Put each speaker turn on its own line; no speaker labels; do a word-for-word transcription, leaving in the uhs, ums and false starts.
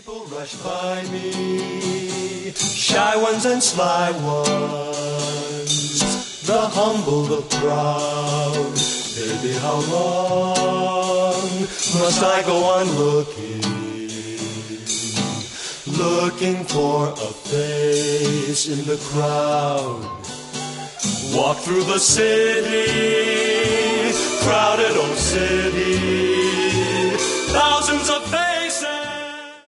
People rush by me, shy ones and sly ones, the humble, the proud. Baby, how long must I go on looking, looking for a face in the crowd? Walk through the city, crowded old city, thousands of